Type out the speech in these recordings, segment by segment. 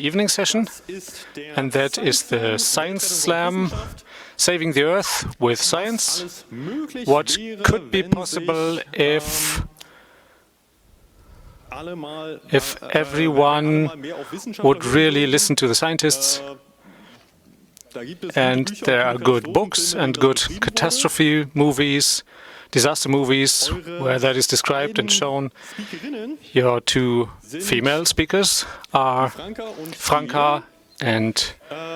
evening session, and that is the Science Slam, Saving the Earth with Science. What could be possible if everyone would really listen to the scientists? And there are good books and good catastrophe movies, disaster movies, where that is described and shown. Your two female speakers are Franka and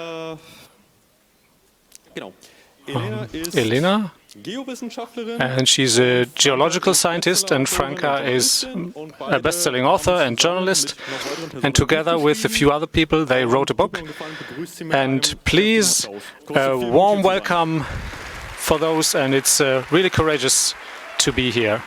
Elena. And she's a geological scientist, and Franka is a best-selling author and journalist. And together with a few other people, they wrote a book. And please, a warm welcome for those, and it's really courageous to be here.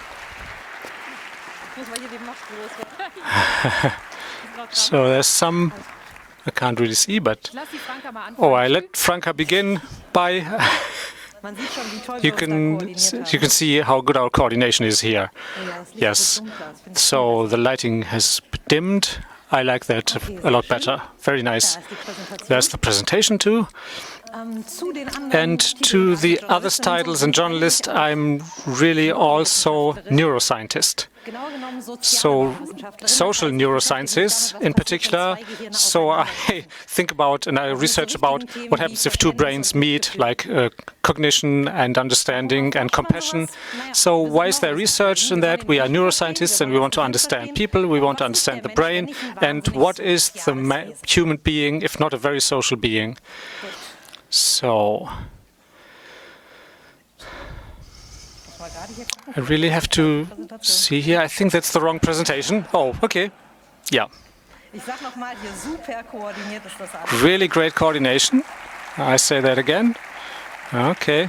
So there's some, I can't really see, but I let Franka begin by you can see how good our coordination is here. Yes. So the lighting has dimmed. I like that a lot better. Very nice. There's the presentation too. And to the other titles and journalist, I'm really also neuroscientist. So social neurosciences in particular. So I think about and I research about what happens if two brains meet, like cognition and understanding and compassion. So why is there research in that? We are neuroscientists and we want to understand people, we want to understand the brain, and what is the human being if not a very social being? So I really have to see here. I think that's the wrong presentation. Oh, okay. Yeah. Really great coordination. I say that again. Okay.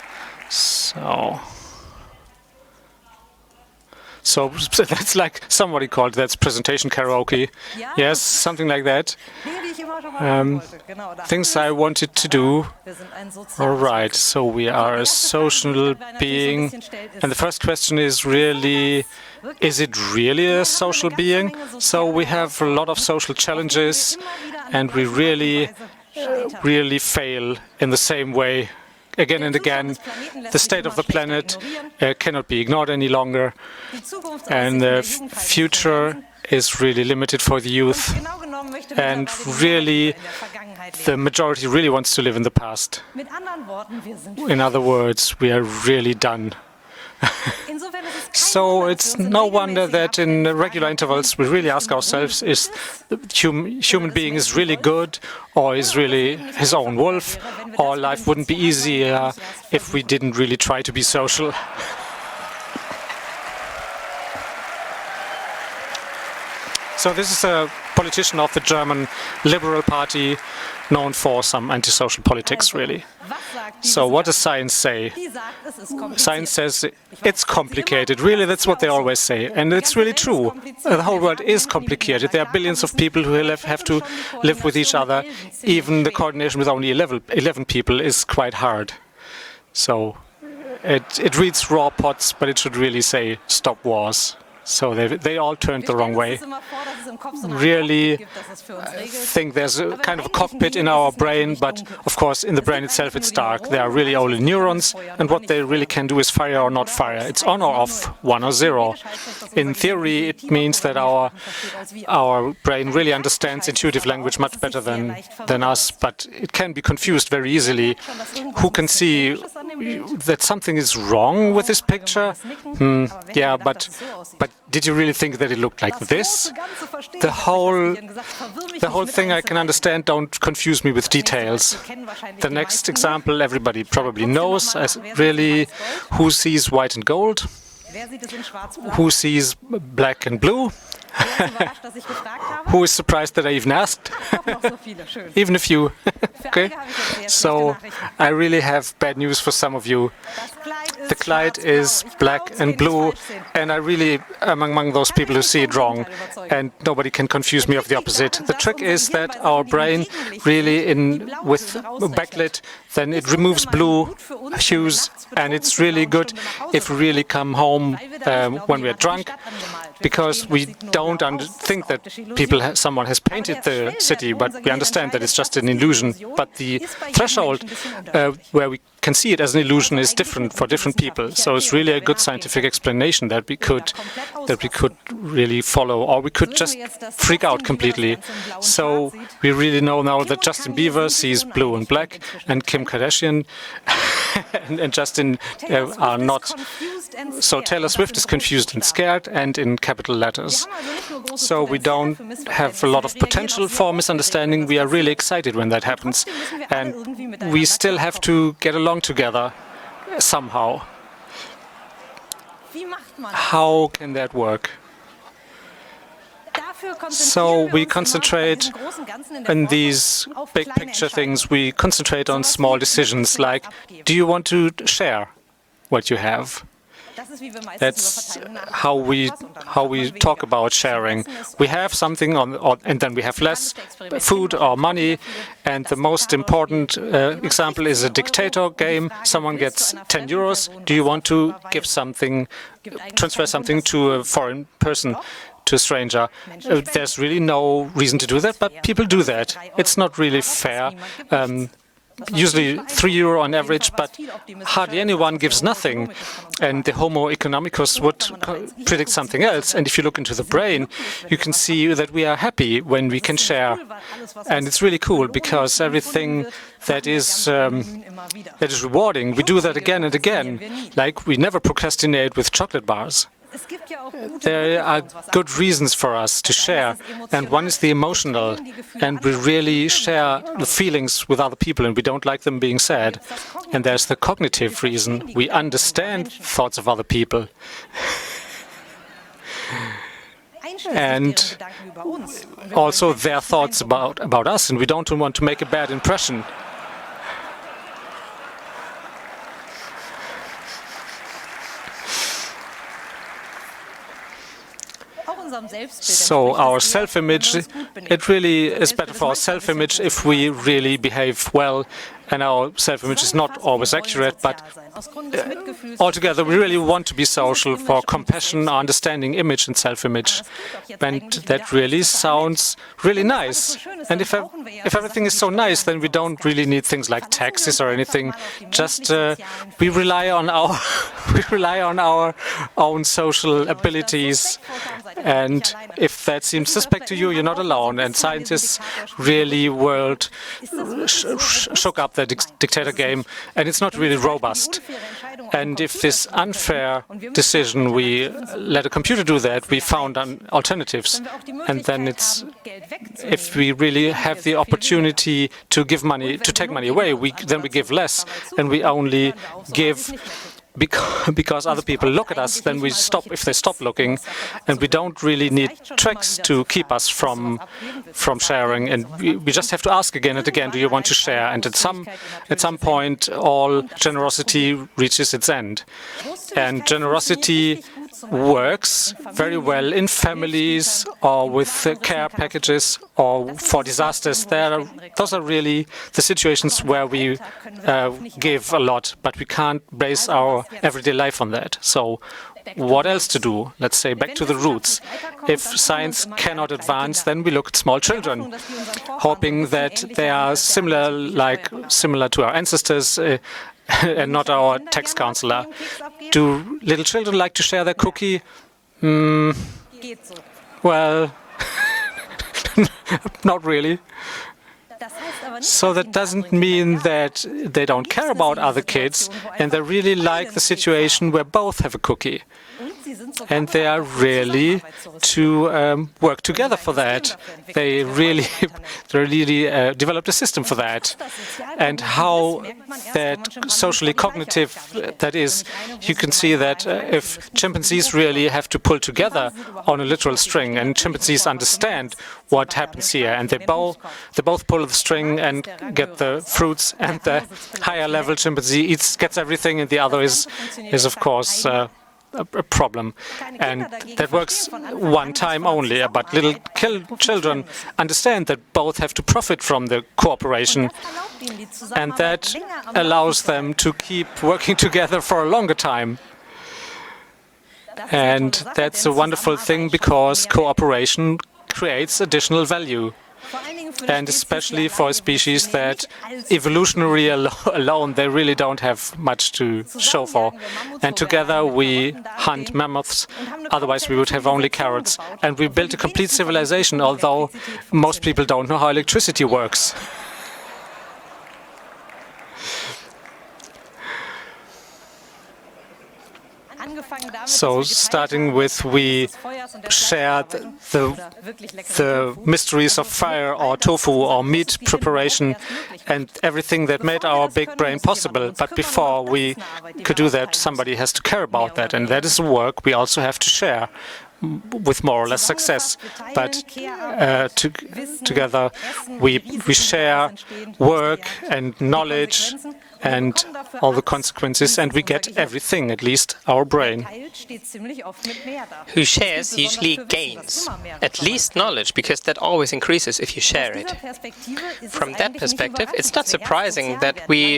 So that's like somebody called that's presentation karaoke. Yes, something like that. Things I wanted to do. All right, so we are a social being. And the first question is really, is it really a social being? So we have a lot of social challenges and we really fail in the same way. Again and again, the state of the planet cannot be ignored any longer, and the future is really limited for the youth, and really the majority really wants to live in the past. In other words, we are really done. So it's no wonder that in regular intervals we really ask ourselves, is the human being is really good, or is really his own wolf, or life wouldn't be easier if we didn't really try to be social. So this is a politician of the German Liberal Party, known for some antisocial politics, really. So what does science say? Science says it's complicated. Really, that's what they always say. And it's really true. The whole world is complicated. There are billions of people who have to live with each other. Even the coordination with only 11 people is quite hard. So it reads raw pots, but it should really say stop wars. So they all turned the wrong way. Really think there's a kind of a cockpit in our brain, but of course in the brain itself it's dark. There are really only neurons, and what they really can do is fire or not fire. It's on or off, 1 or 0. In theory, it means that our brain really understands intuitive language much better than us, but it can be confused very easily. Who can see that something is wrong with this picture? Yeah, but did you really think that it looked like this? The whole thing I can understand. Don't confuse me with details. The next example everybody probably knows. Really, who sees white and gold? Who sees black and blue? Who is surprised that I even asked? Even a few. Okay. So I really have bad news for some of you. the Clyde is black and blue, and I really am among those people who see it wrong, and nobody can confuse me of the opposite. The trick is that our brain really, with backlit, then it removes blue hues, and it's really good if we really come home when we're drunk, because we don't think that someone has painted the city, but we understand that it's just an illusion. But the threshold where we can see it as an illusion is different for different people. So it's really a good scientific explanation that we could really follow, or we could just freak out completely. So we really know now that Justin Bieber sees blue and black, and Kim Kardashian and Justin are not. So Taylor Swift is confused and scared, and in capital letters. So we don't have a lot of potential for misunderstanding. We are really excited when that happens, and we still have to get along together somehow. How can that work? So we concentrate on these big picture things. We concentrate on small decisions like, do you want to share what you have? That's how we talk about sharing. We have something and then we have less food or money. And the most important example is a dictator game. Someone gets 10 euros. Do you want to give something, transfer something to a foreign person, to a stranger? There's really no reason to do that, but people do that. It's not really fair. Usually €3 on average, but hardly anyone gives nothing. And the Homo economicus would predict something else. And if you look into the brain, you can see that we are happy when we can share. And it's really cool because everything that is rewarding, we do that again and again. Like we never procrastinate with chocolate bars. There are good reasons for us to share, and one is the emotional, and we really share the feelings with other people and we don't like them being said. And there's the cognitive reason. We understand thoughts of other people. And also their thoughts about us, and we don't want to make a bad impression. So our self-image, it really is better for our self-image if we really behave well, and our self-image is not always accurate, but altogether we really want to be social for compassion, understanding, image and self-image. And that really sounds really nice. And if everything is so nice, then we don't really need things like taxes or anything. Just we rely on our own social abilities. And if that seems suspect to you, you're not alone. And scientists really shook up the dictator game, and it's not really robust. And if this unfair decision, we let a computer do that, we found alternatives. And then if we really have the opportunity to give money, to take money away, then we give less, and we only give because other people look at us, then we stop if they stop looking, and we don't really need tricks to keep us from sharing, and we just have to ask again and again, do you want to share? And at some point, all generosity reaches its end, and generosity works very well in families or with care packages or for disasters. Those are really the situations where we give a lot, but we can't base our everyday life on that. So what else to do? Let's say back to the roots. If science cannot advance, then we look at small children, hoping that they are similar to our ancestors, and not our tax counselor. Do little children like to share their cookie? Well, not really. So that doesn't mean that they don't care about other kids, and they really like the situation where both have a cookie. and they are really to work together for that. They really developed a system for that. And how that socially cognitive that is, you can see that if chimpanzees really have to pull together on a literal string, and chimpanzees understand what happens here, and they both pull the string and get the fruits, and the higher level chimpanzee gets everything, and the other is of course a problem. And that works one time only, but little children understand that both have to profit from the cooperation, and that allows them to keep working together for a longer time. And that's a wonderful thing, because cooperation creates additional value. And especially for a species that evolutionary alone, they really don't have much to show for. And together we hunt mammoths, otherwise we would have only carrots. And we built a complete civilization, although most people don't know how electricity works. So starting with, we shared the mysteries of fire or tofu or meat preparation and everything that made our big brain possible. But before we could do that, somebody has to care about that. And that is work we also have to share with more or less success. But together we share work and knowledge and all the consequences, and we get everything, at least our brain. Who shares usually gains, at least knowledge, because that always increases if you share it. From that perspective, it's not surprising that we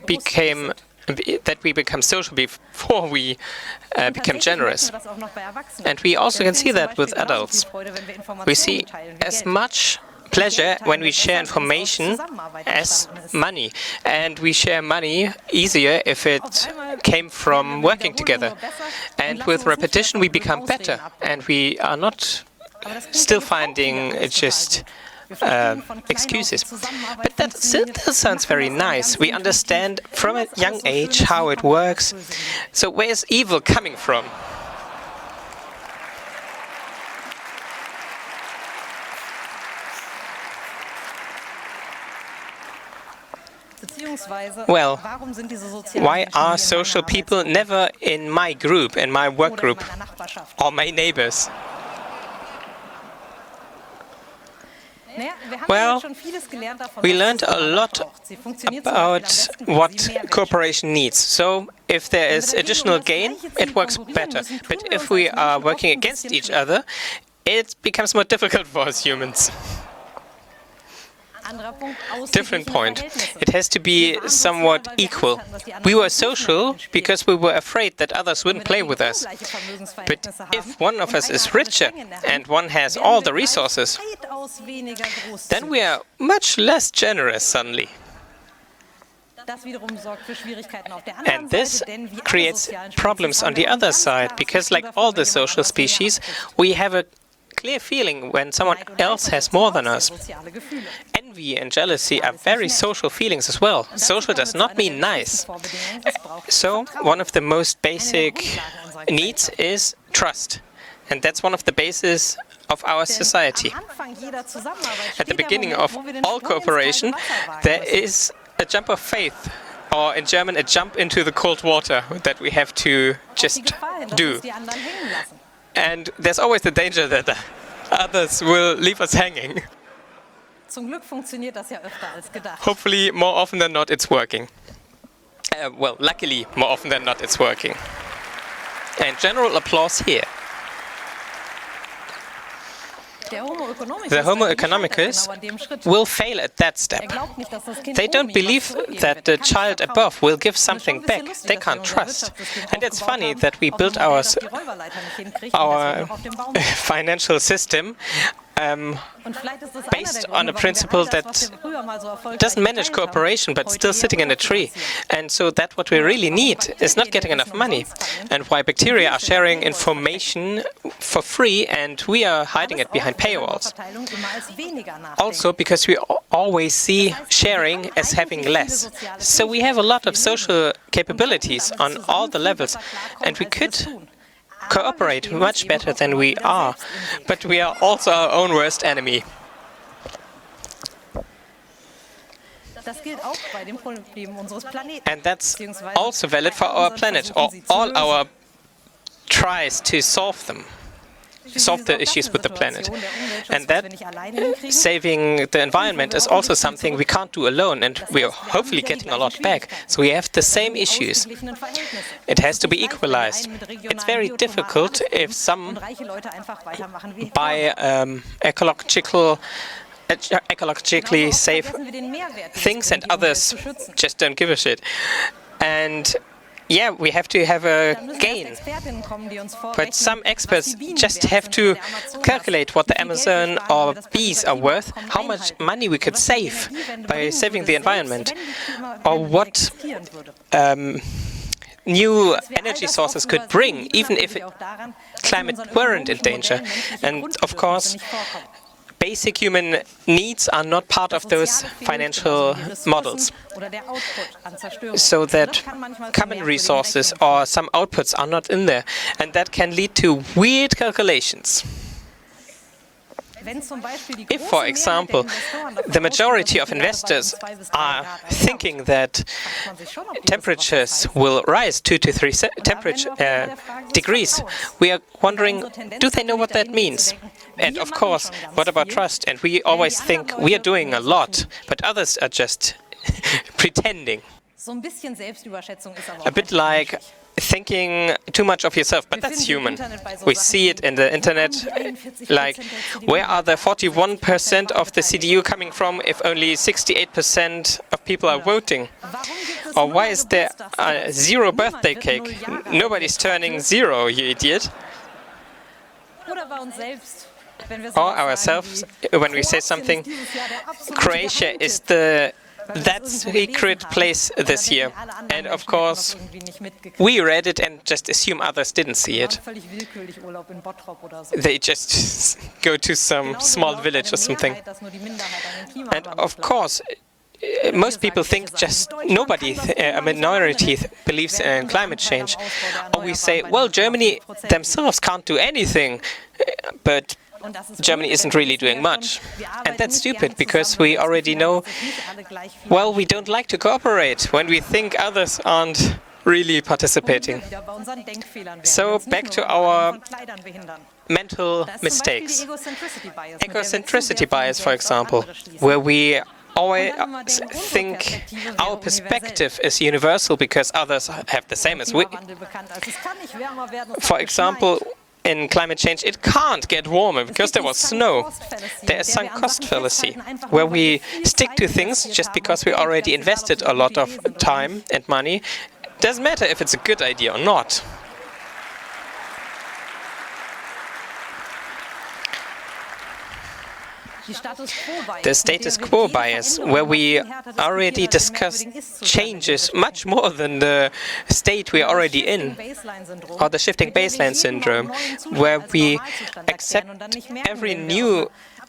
become social before we become generous. And we also can see that with adults. We see as much pleasure when we share information as money. And we share money easier if it came from working together. And with repetition, we become better. And we are not still finding just excuses. But that still sounds very nice. We understand from a young age how it works. So where is evil coming from? Well, why are social people never in my group, in my work group, or my neighbors? Well, we learned a lot about what cooperation needs. So if there is additional gain, it works better. But if we are working against each other, it becomes more difficult for us humans. Different point. It has to be somewhat equal. We were social because we were afraid that others wouldn't play with us. But if one of us is richer and one has all the resources, then we are much less generous suddenly. And this creates problems on the other side, because like all the social species, we have a clear feeling when someone else has more than us. Envy and jealousy are very social feelings as well. Social does not mean nice. So one of the most basic needs is trust. And that's one of the bases of our society. At the beginning of all cooperation, there is a jump of faith, or in German, a jump into the cold water that we have to just do. And there's always the danger that others will leave us hanging. Hopefully, more often than not, it's working. Well, luckily, more often than not, it's working. And general applause here. The Homo economicus will fail at that step. They don't believe that the child above will give something back. They can't trust. And it's funny that we built our financial system based on a principle that doesn't manage cooperation, but still sitting in a tree. And so that what we really need is not getting enough money. And why bacteria are sharing information for free and we are hiding it behind paywalls. Also because we always see sharing as having less. So we have a lot of social capabilities on all the levels, and we could cooperate much better than we are. But we are also our own worst enemy. And that's also valid for our planet, or all our tries to solve the issues with the planet. And that saving the environment is also something we can't do alone, and we are hopefully getting a lot back. So we have the same issues. It has to be equalized. It's very difficult if some buy ecologically safe things and others just don't give a shit. And yeah, we have to have a gain. But some experts just have to calculate what the Amazon or bees are worth, how much money we could save by saving the environment, or what new energy sources could bring, even if climate weren't in danger. And of course, basic human needs are not part of those financial models. So that common resources or some outputs are not in there. And that can lead to weird calculations. If, for example, the majority of investors are thinking that temperatures will rise 2 to 3 degrees, we are wondering, do they know what that means? And of course, what about trust? And we always think we are doing a lot, but others are just pretending. A bit like thinking too much of yourself, but that's human. We see it in the internet, like, where are the 41% of the CDU coming from if only 68% of people are voting? Or why is there a zero birthday cake? Nobody's turning 0, you idiot. Or ourselves, when we say something, Croatia is that secret place this year. And of course, we read it and just assume others didn't see it. They just go to some small village or something. And of course, most people think just nobody, a minority, believes in climate change. Or we say, well, Germany themselves can't do anything, but Germany isn't really doing much. And that's stupid, because we already know, well, we don't like to cooperate when we think others aren't really participating. So back to our mental mistakes. Egocentricity bias, for example, where we always think our perspective is universal because others have the same as we. For example, in climate change, it can't get warmer because there was snow. There is sunk cost fallacy, where we stick to things just because we already invested a lot of time and money. Doesn't matter if it's a good idea or not. The status quo bias, where we already discussed changes much more than the state we are already in, or the shifting baseline syndrome, where we accept every new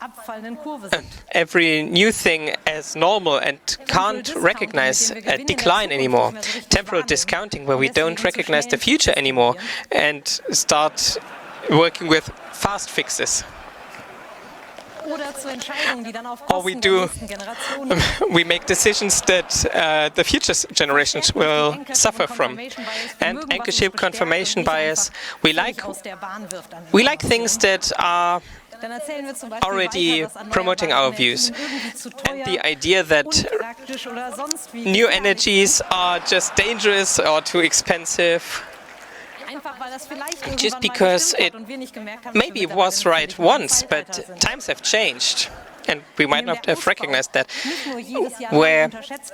thing as normal and can't recognize a decline anymore. Temporal discounting, where we don't recognize the future anymore and start working with fast fixes. Or we make decisions that the future generations will suffer from. And anchorship confirmation bias, we like things that are already promoting our views. And the idea that new energies are just dangerous or too expensive, just because it maybe was right once, but times have changed. And we might not have recognized that, where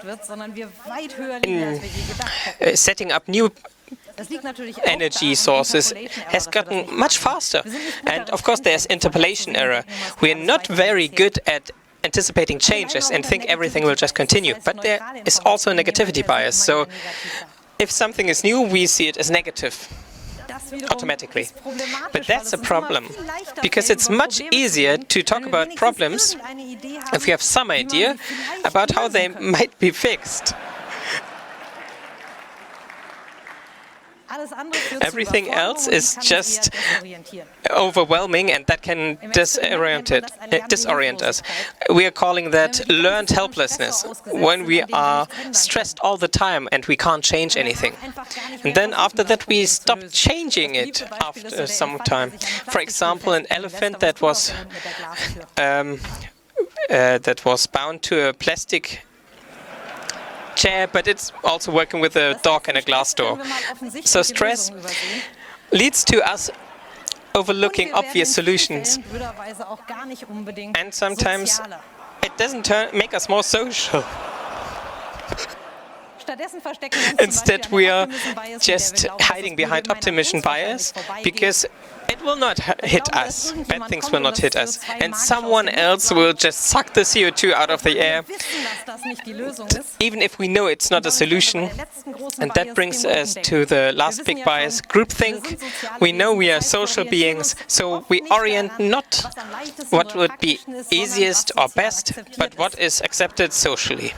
setting up new energy sources has gotten much faster. And of course there's interpolation error. We're not very good at anticipating changes and think everything will just continue. But there is also a negativity bias. So if something is new, we see it as negative automatically. But that's a problem, because it's much easier to talk about problems if you have some idea about how they might be fixed. Everything else is just overwhelming, and that can disorient us. We are calling that learned helplessness, when we are stressed all the time and we can't change anything. And then after that we stop changing it after some time. For example, an elephant that was bound to a plastic chair, but it's also working with a dog and a glass door. So stress leads to us overlooking obvious solutions, and sometimes it doesn't make us more social. Instead, we are just hiding behind optimism bias, because it will not hit us. Bad things will not hit us. And someone else will just suck the CO2 out of the air, even if we know it's not a solution. And that brings us to the last big bias, groupthink. We know we are social beings, so we orient not what would be easiest or best, but what is accepted socially.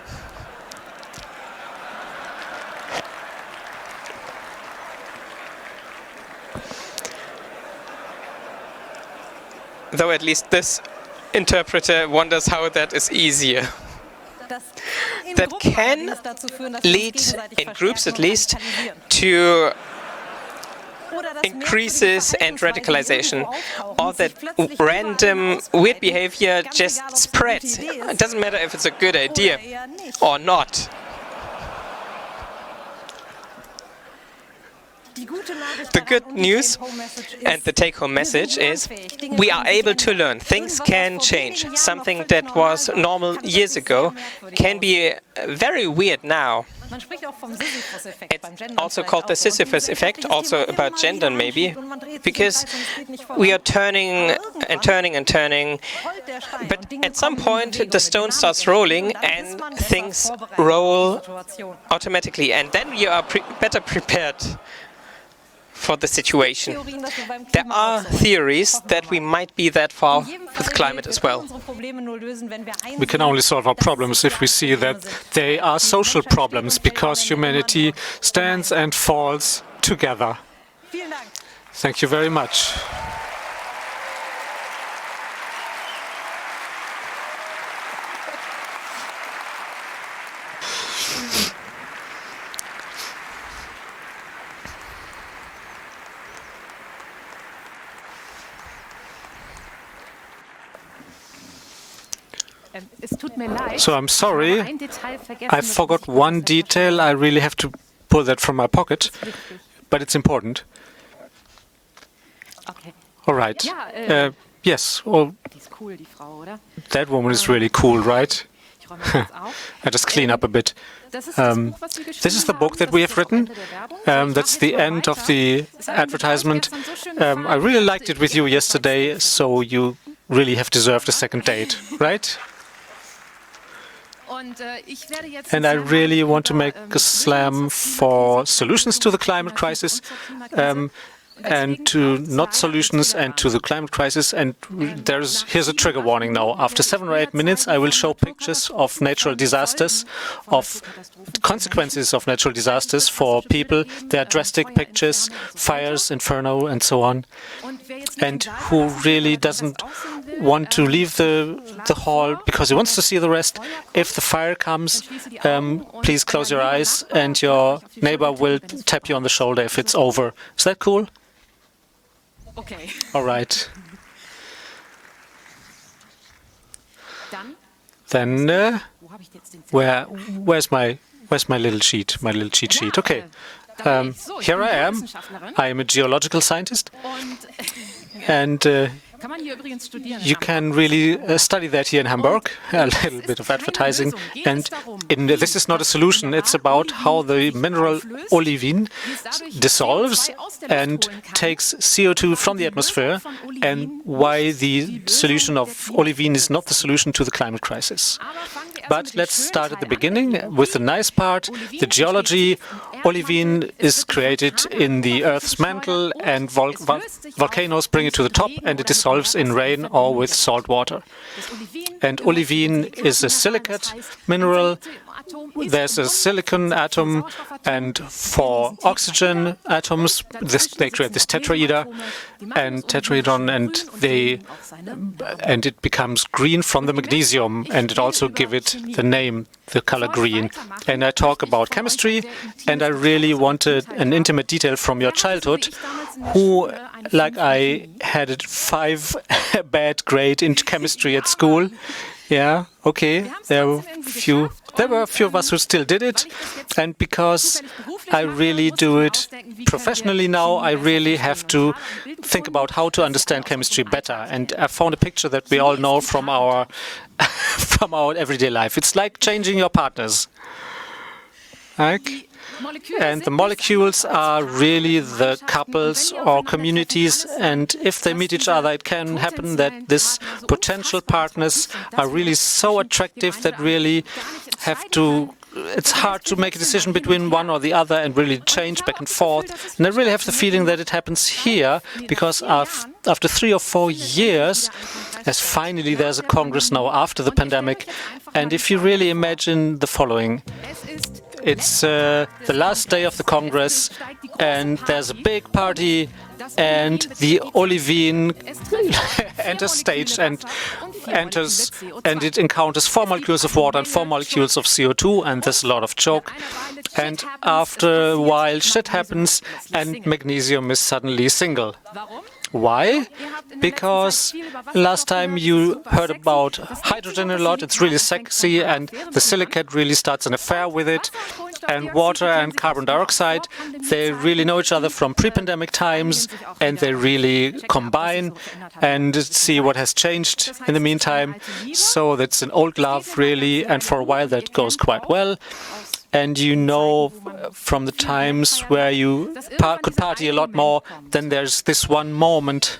Though at least this interpreter wonders how that is easier. That can lead, in groups at least, to increases and radicalization, or that random weird behavior just spreads. It doesn't matter if it's a good idea or not. The good news and the take-home message is we are able to learn. Things can change. Something that was normal years ago can be very weird now. It's also called the Sisyphus effect, also about gender maybe, because we are turning and turning and turning, but at some point the stone starts rolling and things roll automatically, and then you are better prepared for the situation. There are theories that we might be that far with climate as well. We can only solve our problems if we see that they are social problems, because humanity stands and falls together. Thank you very much. So I'm sorry, I forgot one detail. I really have to pull that from my pocket, but it's important. All right. Yes, well, that woman is really cool, right? I just clean up a bit. This is the book that we have written. That's the end of the advertisement. I really liked it with you yesterday, so you really have deserved a second date, right? And I really want to make a slam for solutions to the climate crisis, and to not solutions and to the climate crisis. And here's a trigger warning now. After 7 or 8 minutes, I will show pictures of natural disasters, of consequences of natural disasters for people. There are drastic pictures, fires, inferno, and so on. And who really doesn't want to leave the hall because he wants to see the rest. If the fire comes, please close your eyes, and your neighbor will tap you on the shoulder if it's over. Is that cool? Okay. All right. Then where's my little sheet? My little cheat sheet. Okay. Here I am. I am a geological scientist, and you can really study that here in Hamburg. A little bit of advertising. And this is not a solution. It's about how the mineral olivine dissolves and takes CO2 from the atmosphere, and why the solution of olivine is not the solution to the climate crisis. But let's start at the beginning with the nice part, the geology olivine is created in the Earth's mantle, and volcanoes bring it to the top, and it dissolves in rain or with salt water. And olivine is a silicate mineral. There's a silicon atom, and 4 oxygen atoms. They create this tetrahedron, and it becomes green from the magnesium, and it also give it the name, the color green. And I talk about chemistry, and I really wanted an intimate detail from your childhood, who, like I had a 5 bad grade in chemistry at school. Yeah, okay. There were a few of us who still did it, and because I really do it professionally now, I really have to think about how to understand chemistry better. And I found a picture that we all know from our from our everyday life. It's like changing your partners. And the molecules are really the couples or communities, and if they meet each other, it can happen that these potential partners are really so attractive that really it's hard to make a decision between one or the other and really change back and forth. And I really have the feeling that it happens here, because after 3 or 4 years, as finally there's a Congress now after the pandemic, and if you really imagine the following. It's the last day of the Congress, and there's a big party, and the olivine enters stage and it encounters 4 molecules of water and 4 molecules of CO2, and there's a lot of joke. And after a while, shit happens, and magnesium is suddenly single. Why? Because last time you heard about hydrogen a lot, it's really sexy, and the silicate really starts an affair with it. And water and carbon dioxide, they really know each other from pre-pandemic times, and they really combine and see what has changed in the meantime. So that's an old love, really, and for a while that goes quite well. And you know from the times where you could party a lot more, then there's this one moment.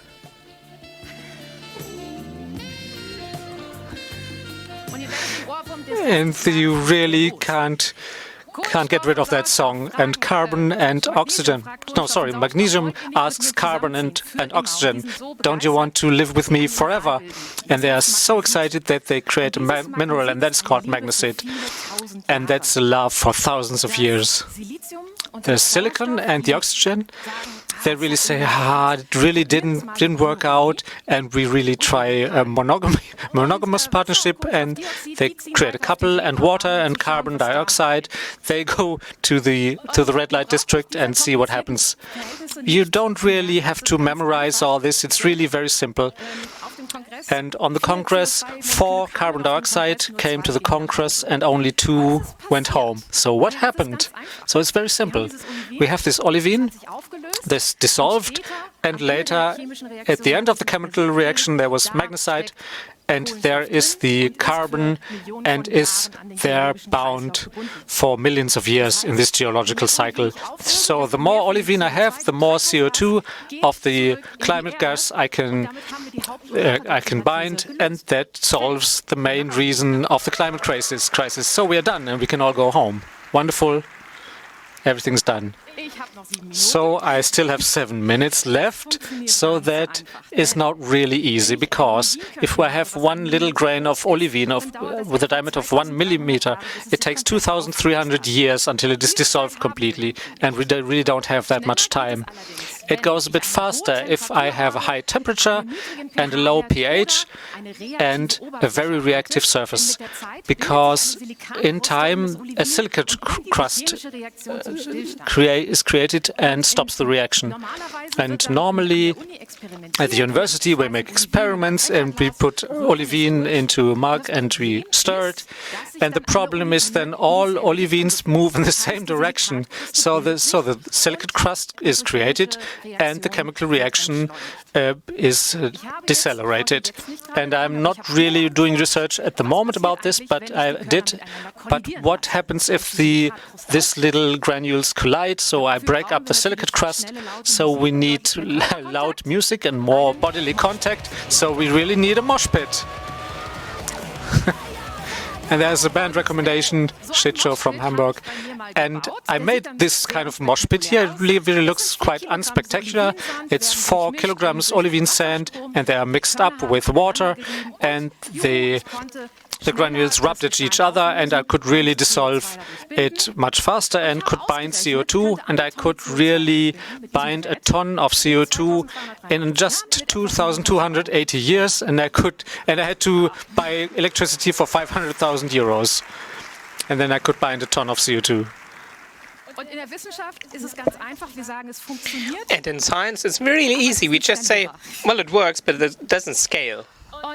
And you really can't get rid of that song. And carbon and oxygen. No, sorry, magnesium asks carbon and oxygen, don't you want to live with me forever? And they are so excited that they create a mineral, and that's called magnesite. And that's a love for thousands of years. The silicon and the oxygen, they really say, it really didn't work out, and we really try a monogamous partnership, and they create a couple, and water and carbon dioxide, they go to the red light district and see what happens. You don't really have to memorize all this, it's really very simple. And on the Congress, 4 carbon dioxide came to the Congress and only 2 went home. So what happened? So it's very simple. We have this olivine, this dissolved, and later, at the end of the chemical reaction, there was magnesite, and there is the carbon, and is there bound for millions of years in this geological cycle. So the more olivine I have, the more CO2 of the climate gas I can bind, and that solves the main reason of the climate crisis. So we are done, and we can all go home. Wonderful. Everything's done. So I still have 7 minutes left, so that is not really easy, because if I have one little grain of olivine with a diameter of 1 millimeter, it takes 2,300 years until it is dissolved completely, and we really don't have that much time. It goes a bit faster if I have a high temperature and a low pH and a very reactive surface, because in time a silicate crust is created and stops the reaction. And normally at the university we make experiments and we put olivine into a mug and we stir it. And the problem is then all olivines move in the same direction. So the silicate crust is created and the chemical reaction is decelerated. And I'm not really doing research at the moment about this, but I did. But what happens if this little granules collide? So I break up the silicate crust. So we need loud music and more bodily contact. So we really need a mosh pit. And there's a band recommendation, Shit Show from Hamburg. And I made this kind of mosh pit here. It really looks quite unspectacular. It's 4 kilograms olivine sand, and they are mixed up with water, and the granules rubbed at each other, and I could really dissolve it much faster and could bind CO2, and I could really bind a ton of CO2 in just 2,280 years, and I had to buy electricity for 500,000 euros, and then I could bind a ton of CO2. And in science, it's really easy. We just say, well, it works, but it doesn't scale.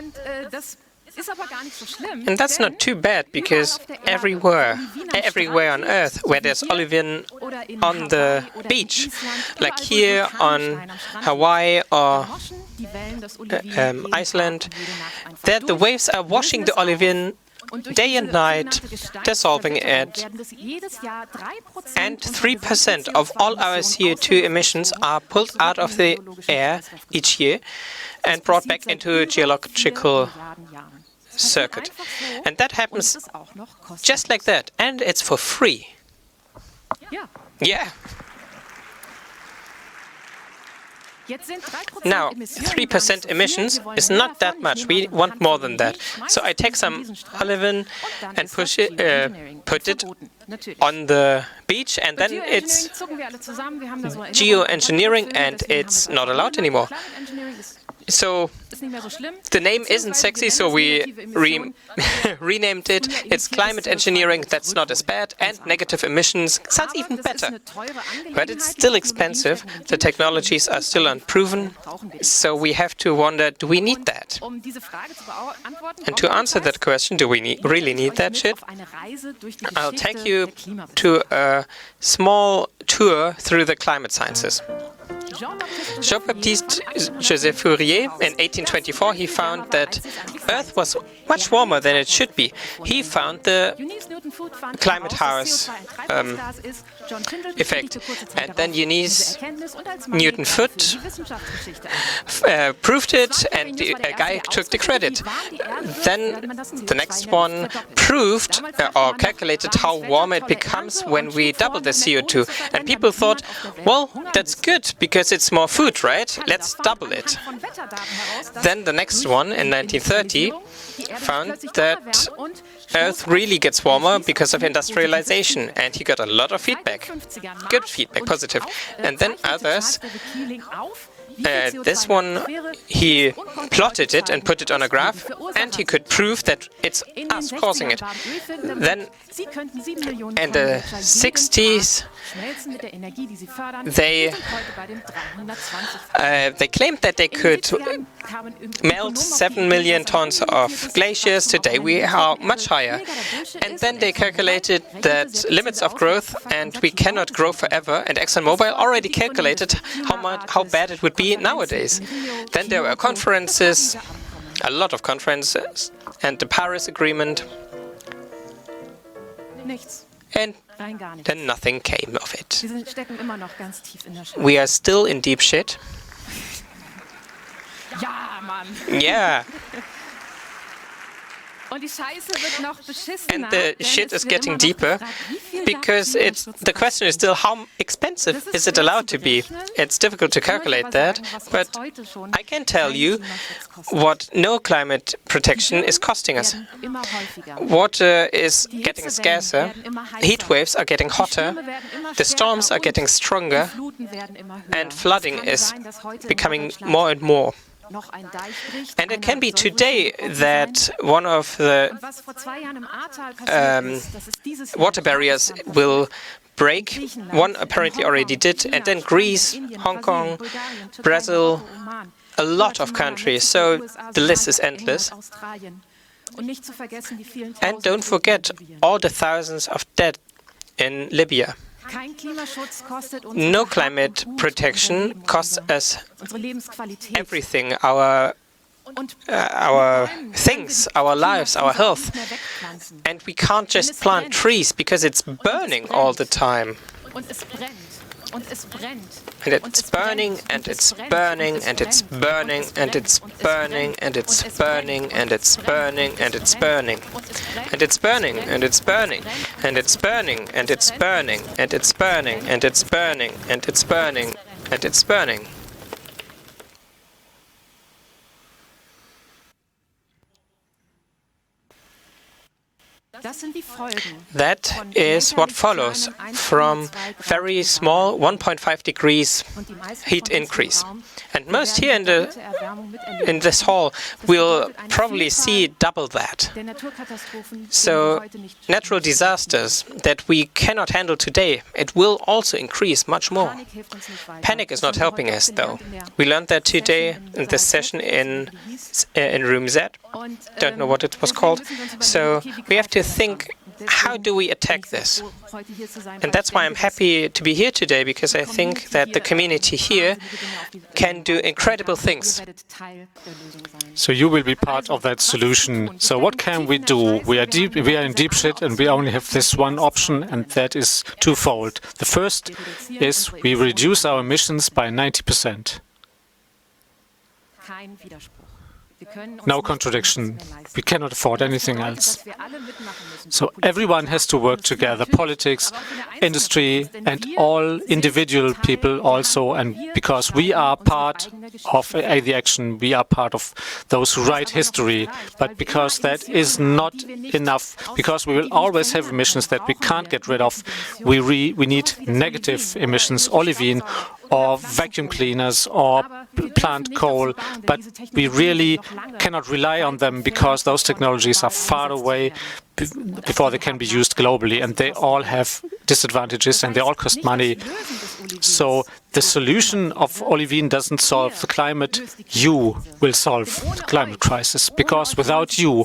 And that's not too bad, because everywhere on Earth where there's olivine on the beach, like here on Hawaii or Iceland, that the waves are washing the olivine day and night, dissolving it, and 3% of all our CO2 emissions are pulled out of the air each year and brought back into a geological circuit. And that happens just like that, and it's for free. Yeah. Now, 3% emissions is not that much. We want more than that. So I take some olivine and put it on the beach, and then it's geoengineering, and it's not allowed anymore. So the name isn't sexy, so we renamed it. It's climate engineering. That's not as bad. And negative emissions sounds even better. But it's still expensive. The technologies are still unproven. So we have to wonder, do we need that? And to answer that question, do we really need that shit? I'll take you to a small tour through the climate sciences. Jean-Baptiste Joseph Fourier, in 1824, he found that Earth was much warmer than it should be. He found the climate house effect. And then Eunice Newton Foote proved it, and a guy took the credit. Then the next one proved or calculated how warm it becomes when we double the CO2. And people thought, well, that's good because it's more food, right? Let's double it. Then the next one in 1930 found that Earth really gets warmer because of industrialization, and he got a lot of feedback. Good feedback, positive. And then others, this one, he plotted it and put it on a graph, and he could prove that it's us causing it. Then in the 60s, they claimed that they could melt 7 million tons of glaciers. Today we are much higher. And then they calculated that limits of growth, and we cannot grow forever. And ExxonMobil already calculated how bad it would be nowadays. Then there were conferences, a lot of conferences, and the Paris Agreement. And then nothing came of it. We are still in deep shit. Yeah. And the shit is getting deeper because the question is still, how expensive is it allowed to be? It's difficult to calculate that, but I can tell you what no climate protection is costing us. Water is getting scarcer, heat waves are getting hotter, the storms are getting stronger, and flooding is becoming more and more. And it can be today that one of the water barriers will break. One apparently already did. And then Greece, Hong Kong, Brazil, a lot of countries. So the list is endless. And don't forget all the thousands of dead in Libya. No climate protection costs us everything, our things, our lives, our health. And we can't just plant trees because it's burning all the time. And it's burning, and it's burning, and it's burning, and it's burning, and it's burning, and it's burning, and it's burning. And it's burning, and it's burning, and it's burning, and it's burning, and it's burning, and it's burning, and it's burning, and it's burning. That is what follows from very small 1.5 degrees heat increase. And most here in this hall will probably see double that. So natural disasters that we cannot handle today, it will also increase much more. Panic is not helping us, though. We learned that today in this session in room Z. Don't know what it was called. So we have to think, how do we attack this? And that's why I'm happy to be here today, because I think that the community here can do incredible things. So you will be part of that solution. So what can we do? We are in deep shit, and we only have this one option, and that is twofold. The first is we reduce our emissions by 90%. No contradiction. We cannot afford anything else. So everyone has to work together, politics, industry, and all individual people also. And because we are part of the action, we are part of those who write history. But because that is not enough, because we will always have emissions that we can't get rid of, we need negative emissions, olivine, or vacuum cleaners, or plant coal, but we really cannot rely on them because those technologies are far away before they can be used globally, and they all have disadvantages and they all cost money. So the solution of olivine doesn't solve the climate. You will solve the climate crisis, because without you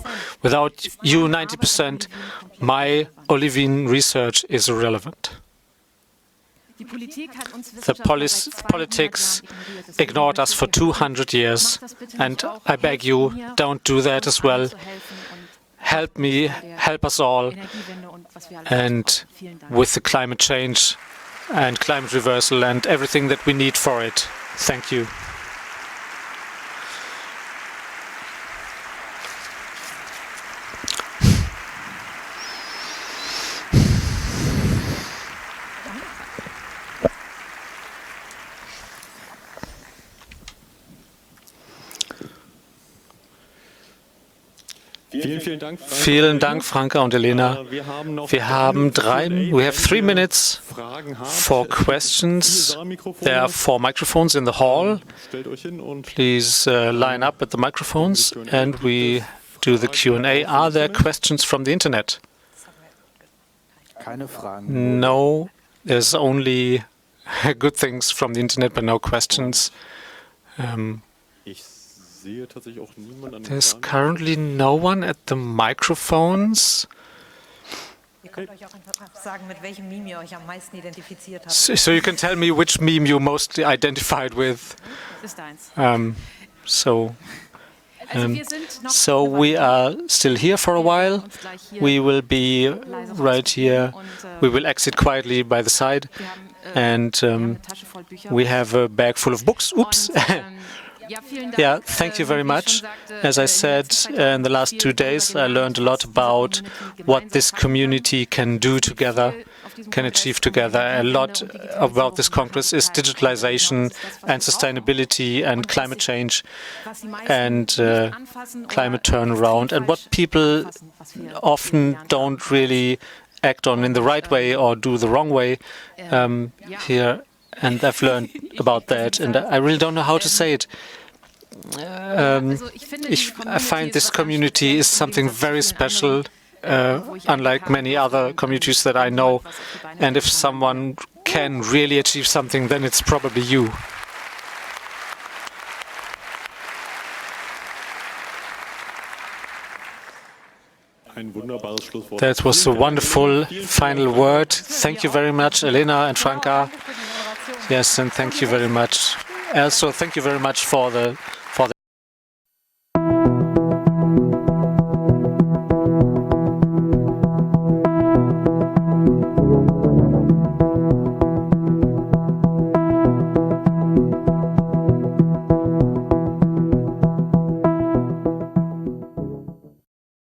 90%, my olivine research is irrelevant. The politics ignored us for 200 years, and I beg you, don't do that as well. Help me, help us all, and with the climate change and climate reversal and everything that we need for it. Thank you. Vielen Dank, Franka und Elena. We have 3 minutes for questions. There are 4 microphones in the hall. Please line up at the microphones, and we do the Q&A. Are there questions from the internet? No, there's only good things from the internet, but no questions. There's currently no one at the microphones. So you can tell me which meme you most identified with. So we are still here for a while. We will be right here. We will exit quietly by the side. And we have a bag full of books. Oops. Yeah, thank you very much. As I said, in the last 2 days, I learned a lot about what this community can do together, can achieve together. A lot about this Congress is digitalization and sustainability and climate change and climate turnaround, and what people often don't really act on in the right way or do the wrong way here. And I've learned about that, and I really don't know how to say it. I find this community is something very special, unlike many other communities that I know. And if someone can really achieve something, then it's probably you. That was a wonderful final word. Thank you very much, Elena and Franka. Yes, and thank you very much. Also, thank you very much for the